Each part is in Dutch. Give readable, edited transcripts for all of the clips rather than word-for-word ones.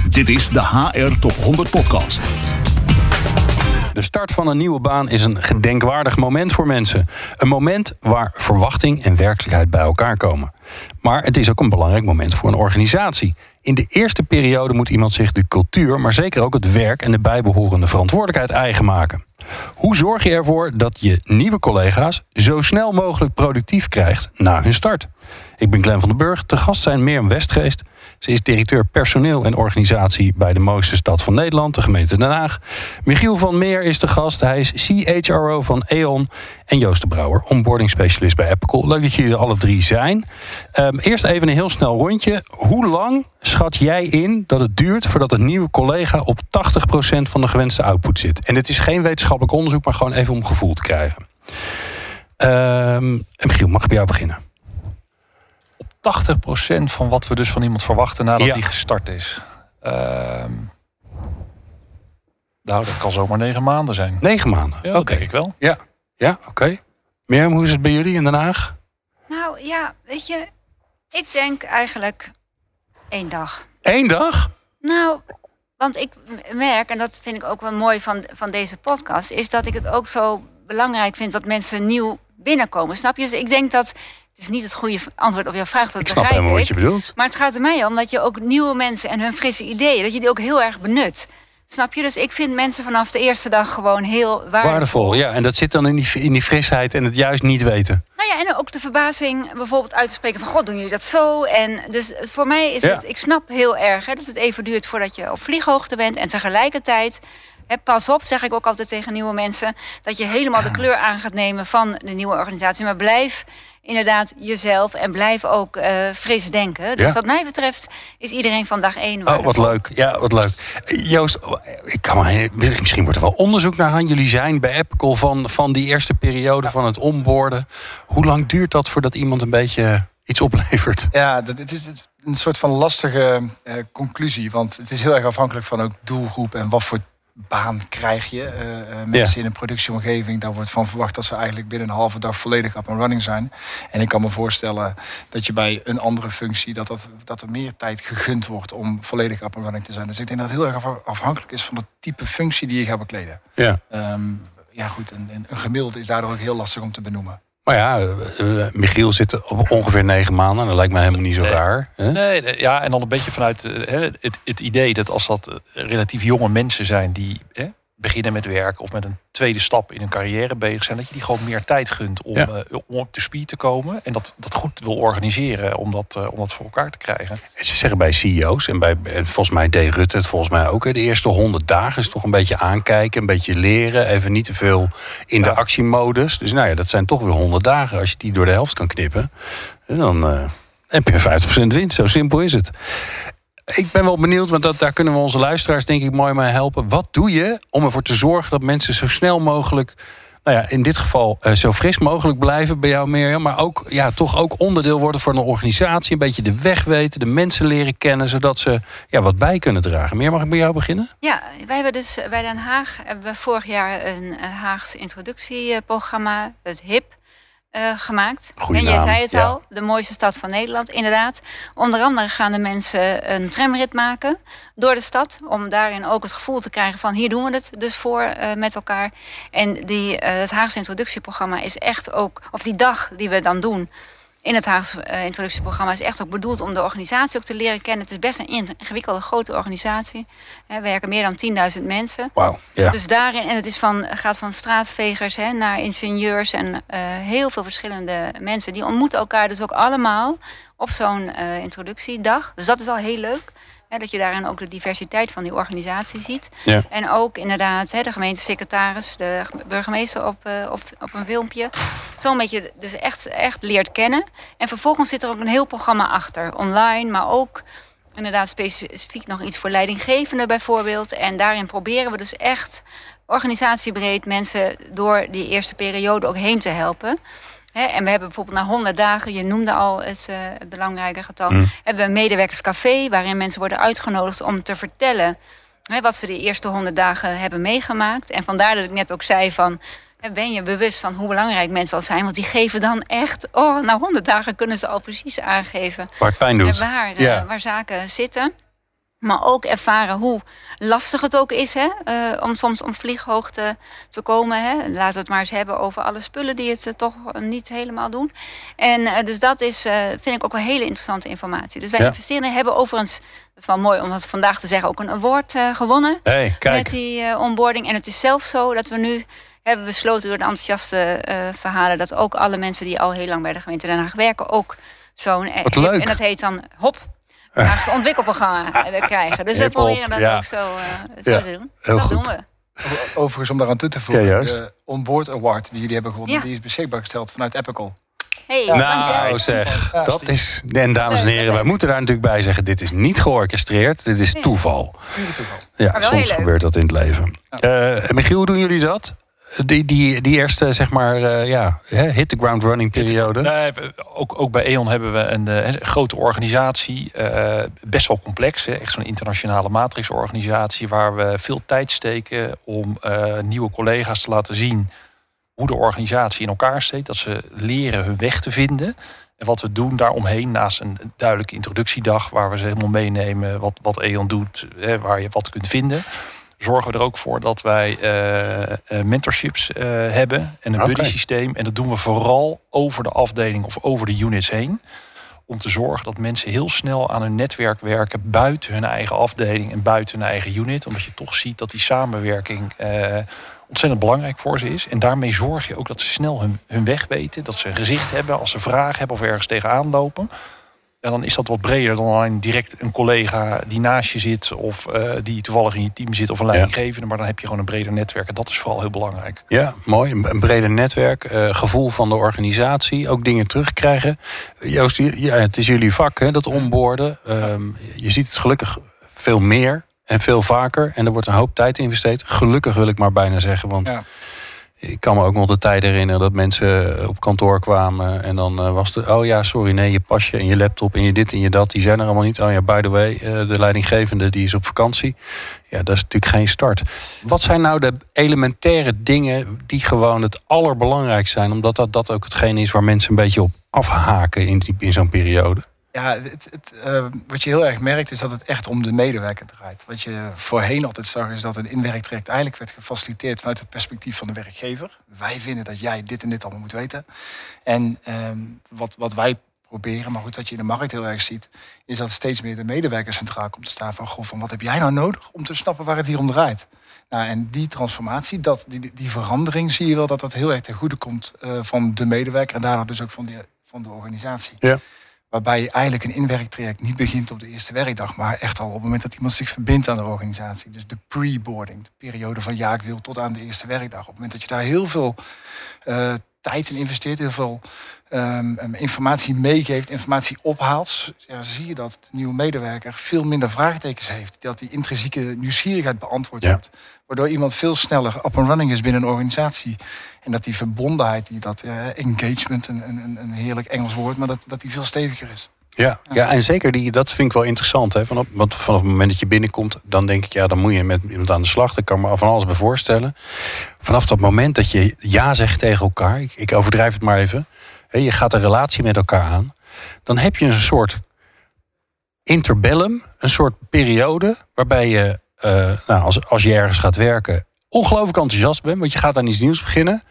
Dit is de HR Top 100 podcast. De start van een nieuwe baan is een gedenkwaardig moment voor mensen. Een moment waar verwachting en werkelijkheid bij elkaar komen. Maar het is ook een belangrijk moment voor een organisatie. In de eerste periode moet iemand zich de cultuur, maar zeker ook het werk en de bijbehorende verantwoordelijkheid eigen maken. Hoe zorg je ervoor dat je nieuwe collega's zo snel mogelijk productief krijgt na hun start? Ik ben Glenn van den Burg, te gast zijn Mirjam Westgeest. Ze is directeur personeel en organisatie bij de mooiste stad van Nederland, de gemeente Den Haag. Michiel van Meer is de gast, hij is CHRO van E.ON. En Joost de Brouwer, onboarding specialist bij Epical. Leuk dat jullie er alle drie zijn. Eerst even een heel snel rondje. Hoe lang schat jij in dat het duurt voordat een nieuwe collega op 80% van de gewenste output zit? En dit is geen wetenschappelijk onderzoek, maar gewoon even om gevoel te krijgen. Michiel, mag ik bij jou beginnen? 80% van wat we dus van iemand verwachten nadat hij gestart is. Dat kan zomaar 9 maanden zijn. 9 maanden? Ja, dat denk ik wel. Ja, oké. Mirjam, hoe is het bij jullie in Den Haag? Nou ja, weet je, ik denk eigenlijk 1 dag. 1 dag? Nou, want ik merk, en dat vind ik ook wel mooi van deze podcast, is dat ik het ook zo belangrijk vind dat mensen nieuw binnenkomen. Snap je? Dus ik denk dat het is niet het goede antwoord op jouw vraag. Dat ik snap helemaal wat je bedoelt. Maar het gaat er mij om dat je ook nieuwe mensen en hun frisse ideeën, dat je die ook heel erg benut. Snap je? Dus ik vind mensen vanaf de eerste dag gewoon heel waardevol. Ja, en dat zit dan in die frisheid en het juist niet weten. Nou ja, en ook de verbazing bijvoorbeeld uit te spreken van, god, doen jullie dat zo? En dus voor mij is het, ik snap heel erg dat het even duurt voordat je op vlieghoogte bent. En tegelijkertijd, pas op, zeg ik ook altijd tegen nieuwe mensen, dat je helemaal de kleur aan gaat nemen van de nieuwe organisatie. Maar blijf inderdaad jezelf en blijf ook fris denken. Dus wat mij betreft is iedereen van dag 1 waardevol. Oh, wat leuk. Ja, wat leuk. Joost, misschien wordt er wel onderzoek naar aan. Jullie zijn bij Epical van die eerste periode van het onboarden. Hoe lang duurt dat voordat iemand een beetje iets oplevert? Ja, het is een soort van lastige conclusie. Want het is heel erg afhankelijk van ook doelgroep en wat voor baan krijg je. Mensen in een productieomgeving, daar wordt van verwacht dat ze eigenlijk binnen een halve dag volledig up and running zijn. En ik kan me voorstellen dat je bij een andere functie dat er meer tijd gegund wordt om volledig up and running te zijn. Dus ik denk dat het heel erg afhankelijk is van het type functie die je gaat bekleden. Ja, goed, en een gemiddelde is daardoor ook heel lastig om te benoemen. Maar ja, Michiel zit op ongeveer 9 maanden. Dat lijkt mij helemaal niet zo raar. Hè? Nee, en dan een beetje vanuit het idee dat als dat relatief jonge mensen zijn die beginnen met werk of met een tweede stap in hun carrière bezig zijn, dat je die gewoon meer tijd gunt om op de speed te komen en dat goed wil organiseren om dat voor elkaar te krijgen. En ze zeggen bij CEO's en bij volgens mij deed Rutte het volgens mij ook. De eerste 100 dagen is toch een beetje aankijken, een beetje leren, even niet te veel in de actiemodus. Dus nou ja, dat zijn toch weer 100 dagen. Als je die door de helft kan knippen, dan heb je 50% winst. Zo simpel is het. Ik ben wel benieuwd, want daar kunnen we onze luisteraars denk ik mooi mee helpen. Wat doe je om ervoor te zorgen dat mensen zo snel mogelijk, in dit geval zo fris mogelijk blijven bij jou, Mirjam, maar ook toch ook onderdeel worden van een organisatie, een beetje de weg weten, de mensen leren kennen, zodat ze wat bij kunnen dragen. Mirjam, mag ik bij jou beginnen? Ja, wij hebben dus bij Den Haag hebben we vorig jaar een Haags introductieprogramma, het HIP. Gemaakt. Goeie en jij naam. zei het al, de mooiste stad van Nederland, inderdaad. Onder andere gaan de mensen een tramrit maken door de stad, om daarin ook het gevoel te krijgen van hier doen we het dus voor met elkaar. En het Haagse introductieprogramma is echt ook, of die dag die we dan doen in het Haagse introductieprogramma, is echt ook bedoeld om de organisatie ook te leren kennen. Het is best een ingewikkelde, grote organisatie. We werken meer dan 10.000 mensen. Wauw, ja. Dus daarin, en het gaat van straatvegers naar ingenieurs en heel veel verschillende mensen. Die ontmoeten elkaar dus ook allemaal op zo'n introductiedag. Dus dat is al heel leuk. Dat je daarin ook de diversiteit van die organisatie ziet. Ja. En ook inderdaad de gemeentesecretaris, de burgemeester op een filmpje. Zo'n beetje dus echt leert kennen. En vervolgens zit er ook een heel programma achter. Online, maar ook inderdaad specifiek nog iets voor leidinggevenden bijvoorbeeld. En daarin proberen we dus echt organisatiebreed mensen door die eerste periode ook heen te helpen. En we hebben bijvoorbeeld na 100 dagen, je noemde al het belangrijke getal, hebben we een medewerkerscafé waarin mensen worden uitgenodigd om te vertellen wat ze de eerste 100 dagen hebben meegemaakt. En vandaar dat ik net ook zei van, ben je bewust van hoe belangrijk mensen al zijn? Want die geven dan echt, na 100 dagen kunnen ze al precies aangeven waar het pijn doet. Waar zaken zitten. Maar ook ervaren hoe lastig het ook is, om soms om vlieghoogte te komen. Hè. Laten we het maar eens hebben over alle spullen die het toch niet helemaal doen. En dus dat is, vind ik ook wel hele interessante informatie. Dus wij investeren hebben overigens, dat is wel mooi om het vandaag te zeggen, ook een award gewonnen. Hey, kijk. Met die onboarding. En het is zelfs zo dat we nu hebben besloten door de enthousiaste verhalen, dat ook alle mensen die al heel lang bij de gemeente Den Haag werken ook zo'n... Wat leuk. En dat heet dan HOP. Haagse ontwikkelprogramma krijgen. Dus we proberen dat ook zo te doen. Heel dat goed. doen we. Overigens, om daaraan toe te voegen, juist. de Onboard Award die jullie hebben gewonnen, die is beschikbaar gesteld vanuit Epical. Hey, Nou zeg, dat is... En dames en heren, wij moeten daar natuurlijk bij zeggen, dit is niet georchestreerd, dit is toeval. Pure toeval. Ja, Maar wel soms heel leuk. gebeurt dat in het leven. Michiel, hoe doen jullie dat? Die eerste, zeg maar, hit the ground running periode. Nee, ook bij E.ON hebben we een grote organisatie. Best wel complex. Echt zo'n internationale matrixorganisatie. Waar we veel tijd steken om nieuwe collega's te laten zien hoe de organisatie in elkaar steekt. Dat ze leren hun weg te vinden. En wat we doen daaromheen, naast een duidelijke introductiedag, waar we ze helemaal meenemen wat E.ON doet, waar je wat kunt vinden, zorgen we er ook voor dat wij mentorships hebben en een buddy systeem. En dat doen we vooral over de afdeling of over de units heen. Om te zorgen dat mensen heel snel aan hun netwerk werken buiten hun eigen afdeling en buiten hun eigen unit. Omdat je toch ziet dat die samenwerking ontzettend belangrijk voor ze is. En daarmee zorg je ook dat ze snel hun weg weten. Dat ze een gezicht hebben als ze vragen hebben of ergens tegenaan lopen. En dan is dat wat breder dan alleen direct een collega die naast je zit, of die toevallig in je team zit, of een leidinggevende. Maar dan heb je gewoon een breder netwerk. En dat is vooral heel belangrijk. Ja, mooi. Een breder netwerk. Gevoel van de organisatie. Ook dingen terugkrijgen. Joost, het is jullie vak, hè, dat onboarden. Je ziet het gelukkig veel meer en veel vaker. En er wordt een hoop tijd in investeerd. Gelukkig wil ik maar bijna zeggen. Want ik kan me ook nog de tijd herinneren dat mensen op kantoor kwamen. En dan was het, oh ja, sorry, nee, je pasje en je laptop en je dit en je dat, die zijn er allemaal niet. Oh ja, by the way, de leidinggevende die is op vakantie. Ja, dat is natuurlijk geen start. Wat zijn nou de elementaire dingen die gewoon het allerbelangrijkst zijn? Omdat dat ook hetgeen is waar mensen een beetje op afhaken in zo'n periode. Ja, wat je heel erg merkt is dat het echt om de medewerker draait. Wat je voorheen altijd zag is dat een inwerktraject eigenlijk werd gefaciliteerd vanuit het perspectief van de werkgever. Wij vinden dat jij dit en dit allemaal moet weten. En wat wij proberen, maar goed, wat je in de markt heel erg ziet, is dat steeds meer de medewerker centraal komt te staan van, goh, van wat heb jij nou nodig om te snappen waar het hier om draait? Nou, en die transformatie, die verandering, zie je wel dat heel erg ten goede komt van de medewerker en daardoor dus ook van de organisatie. Ja. Waarbij eigenlijk een inwerktraject niet begint op de eerste werkdag, maar echt al op het moment dat iemand zich verbindt aan de organisatie. Dus de pre-boarding, de periode van ja, ik wil tot aan de eerste werkdag. Op het moment dat je daar heel veel tijd in investeert, heel veel informatie meegeeft, informatie ophaalt, zie je dat de nieuwe medewerker veel minder vraagtekens heeft. Dat die intrinsieke nieuwsgierigheid beantwoord wordt. Waardoor iemand veel sneller up and running is binnen een organisatie. En dat die verbondenheid, engagement, een heerlijk Engels woord, maar dat die veel steviger is. Ja, en zeker dat vind ik wel interessant. Hè? Want vanaf het moment dat je binnenkomt, dan denk ik, dan moet je met iemand aan de slag. Daar kan ik me van alles bij voorstellen. Vanaf dat moment dat je ja zegt tegen elkaar, ik overdrijf het maar even. Je gaat een relatie met elkaar aan. Dan heb je een soort interbellum, een soort periode waarbij je, als je ergens gaat werken, ongelooflijk enthousiast bent, want je gaat aan iets nieuws beginnen.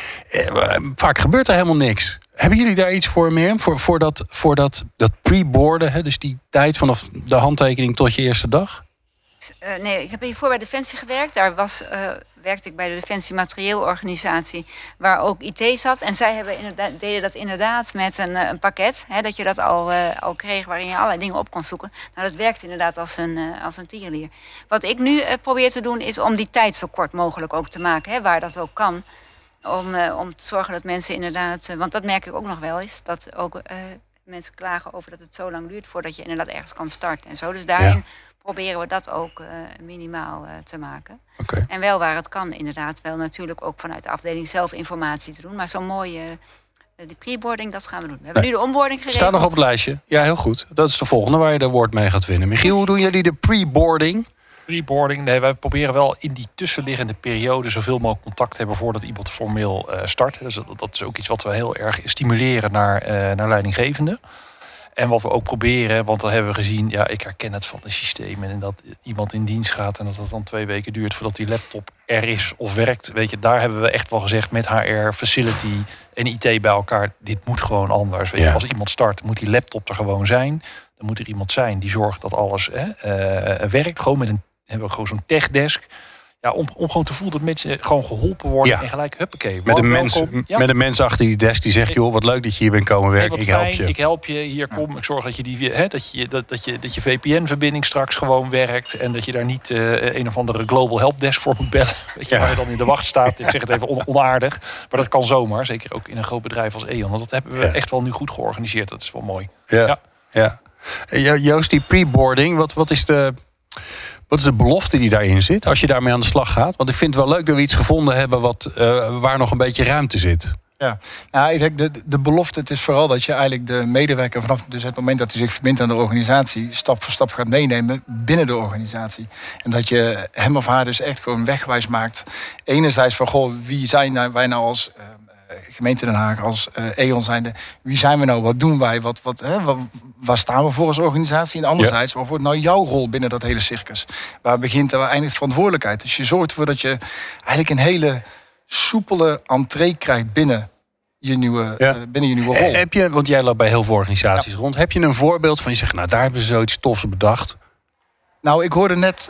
Vaak gebeurt er helemaal niks. Hebben jullie daar iets voor meer? Voor dat pre-boarden, dus die tijd vanaf de handtekening tot je eerste dag? Nee, ik heb hiervoor bij Defensie gewerkt. Daar werkte ik bij de Defensie Materieelorganisatie, waar ook IT zat. En zij deden dat inderdaad met een pakket. Dat je dat al kreeg, waarin je allerlei dingen op kon zoeken. Nou, dat werkt inderdaad als een tierenlier. Wat ik nu probeer te doen, is om die tijd zo kort mogelijk ook te maken, waar dat ook kan. Om te zorgen dat mensen inderdaad, want dat merk ik ook nog wel eens, dat ook mensen klagen over dat het zo lang duurt voordat je inderdaad ergens kan starten en zo. Dus daarin proberen we dat ook minimaal te maken. Okay. En wel waar het kan inderdaad, wel natuurlijk ook vanuit de afdeling zelf informatie te doen. Maar zo'n mooie, die pre-boarding, dat gaan we doen. We hebben nu de onboarding geregeld. Staat nog op het lijstje. Ja, heel goed. Dat is de volgende waar je de award mee gaat winnen. Michiel, hoe doen jullie de pre-boarding? Pre-boarding, nee, wij proberen wel in die tussenliggende periode zoveel mogelijk contact te hebben voordat iemand formeel start. Dus dat is ook iets wat we heel erg stimuleren naar leidinggevenden. En wat we ook proberen, want dan hebben we gezien... ja, ik herken het van de systemen... en dat iemand in dienst gaat en dat het dan 2 weken duurt... voordat die laptop er is of werkt. Weet je, daar hebben we echt wel gezegd met HR, facility en IT bij elkaar... dit moet gewoon anders. Weet je, als iemand start, moet die laptop er gewoon zijn. Dan moet er iemand zijn die zorgt dat alles werkt. Gewoon hebben we gewoon zo'n techdesk... Ja, om gewoon te voelen dat mensen gewoon geholpen worden en gelijk huppakee. Met een mens achter die desk die zegt... joh, wat leuk dat je hier bent komen werken, ik help je. Ik help je, hier kom, ik zorg dat je dat je VPN-verbinding straks gewoon werkt... en dat je daar niet een of andere global helpdesk voor moet bellen. Weet je, waar je dan in de wacht staat. Ik zeg het even onaardig, maar dat kan zomaar. Zeker ook in een groot bedrijf als E.ON. Want dat hebben we echt wel nu goed georganiseerd. Dat is wel mooi. Ja. Joost, die preboarding, wat is de belofte die daarin zit, als je daarmee aan de slag gaat? Want ik vind het wel leuk dat we iets gevonden hebben waar nog een beetje ruimte zit. Ja, nou, ik denk de belofte, het is vooral dat je eigenlijk de medewerker vanaf dus het moment dat hij zich verbindt aan de organisatie, stap voor stap gaat meenemen binnen de organisatie. En dat je hem of haar dus echt gewoon wegwijs maakt. Enerzijds van, goh, wie zijn wij nou als gemeente Den Haag, als E.ON zijnde, wie zijn we nou, wat doen wij, waar staan we voor als organisatie? En anderzijds, wat wordt nou jouw rol binnen dat hele circus? Waar begint en waar eindigt verantwoordelijkheid? Dus je zorgt ervoor dat je eigenlijk een hele soepele entree krijgt binnen je nieuwe rol. Heb je, want jij loopt bij heel veel organisaties rond, heb je een voorbeeld van je zegt, nou daar hebben ze zoiets tofs bedacht? Nou, ik hoorde net,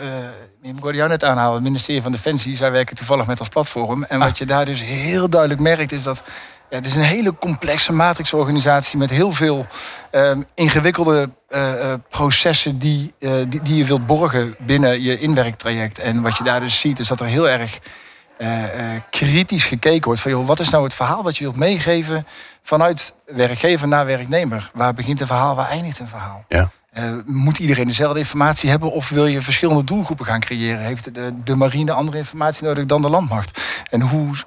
ik hoorde jou net aanhalen, het ministerie van Defensie, zij werken toevallig met als platform. En wat je daar dus heel duidelijk merkt is dat het is een hele complexe matrixorganisatie met heel veel ingewikkelde processen die je wilt borgen binnen je inwerktraject. En wat je daar dus ziet is dat er heel erg kritisch gekeken wordt van, joh, wat is nou het verhaal wat je wilt meegeven vanuit werkgever naar werknemer? Waar begint een verhaal, waar eindigt een verhaal? Ja. Moet iedereen dezelfde informatie hebben of wil je verschillende doelgroepen gaan creëren? Heeft de marine andere informatie nodig dan de landmacht? En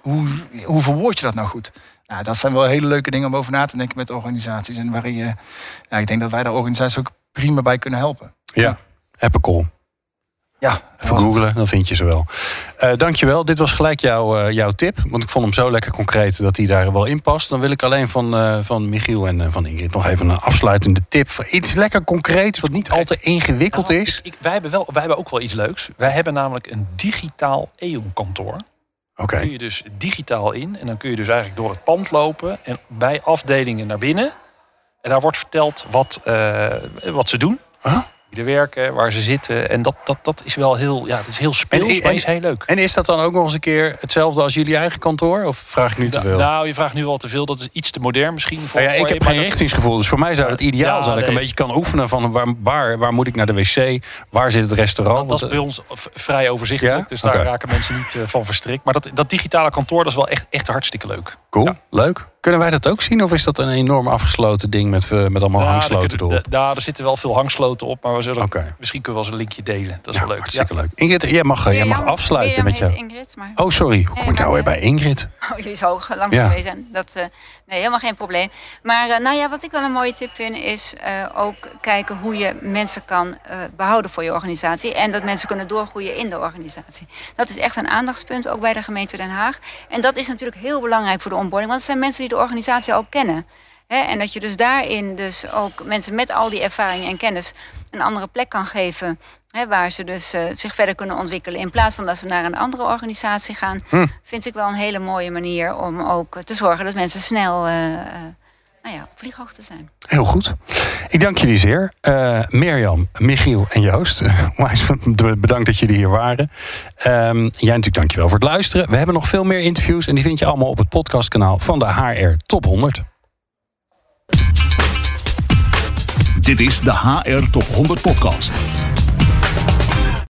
hoe verwoord je dat nou goed? Nou, dat zijn wel hele leuke dingen om over na te denken met organisaties. En waarin ik denk dat wij de organisaties ook prima bij kunnen helpen. Ja, Epicol. Ja, even googlen, dan vind je ze wel. Dankjewel, dit was gelijk jouw tip. Want ik vond hem zo lekker concreet dat hij daar wel in past. Dan wil ik alleen van Michiel en van Ingrid nog even een afsluitende tip. Iets lekker concreets, wat niet al te ingewikkeld is. Wij hebben ook wel iets leuks. Wij hebben namelijk een digitaal E.ON-kantoor. Okay. Daar kun je dus digitaal in. En dan kun je dus eigenlijk door het pand lopen. En bij afdelingen naar binnen. En daar wordt verteld wat ze doen. Huh? Wie er werken, waar ze zitten. En dat is wel heel, het is heel speels, maar is heel leuk. En is dat dan ook nog eens een keer hetzelfde als jullie eigen kantoor? Of vraag ik nu te veel? Nou, je vraagt nu al te veel. Dat is iets te modern misschien. Ik heb geen richtingsgevoel. Dus voor mij zou het ideaal zijn dat ik een beetje kan oefenen van waar moet ik naar de wc? Waar zit het restaurant? Dat is bij ons vrij overzichtelijk. Ja? Dus daar raken mensen niet van verstrikt. Maar dat digitale kantoor, dat is wel echt hartstikke leuk. Cool, leuk. Kunnen wij dat ook zien? Of is dat een enorm afgesloten ding met allemaal hangsloten erop? Er zitten wel veel hangsloten op. Maar misschien kunnen we wel eens een linkje delen. Dat is wel leuk. Hartstikke leuk. Ingrid, jij mag afsluiten met je... Ingrid, maar... Oh, sorry. Hoe kom ik nou weer bij Ingrid? Oh, jullie zou langs geweest zijn. Nee, helemaal geen probleem. Maar wat ik wel een mooie tip vind... is ook kijken hoe je mensen kan behouden voor je organisatie. En dat mensen kunnen doorgroeien in de organisatie. Dat is echt een aandachtspunt, ook bij de gemeente Den Haag. En dat is natuurlijk heel belangrijk voor de onboarding. Want het zijn mensen die de organisatie al kennen. En dat je dus daarin dus ook mensen met al die ervaring en kennis een andere plek kan geven. Waar ze dus zich verder kunnen ontwikkelen. In plaats van dat ze naar een andere organisatie gaan. Vind ik wel een hele mooie manier om ook te zorgen dat mensen snel op vlieghoogte zijn. Heel goed. Ik dank jullie zeer. Mirjam, Michiel en Joost. Bedankt dat jullie hier waren. Jij natuurlijk dankjewel voor het luisteren. We hebben nog veel meer interviews. En die vind je allemaal op het podcastkanaal van de HR Top 100. Dit is de HR Top 100 podcast.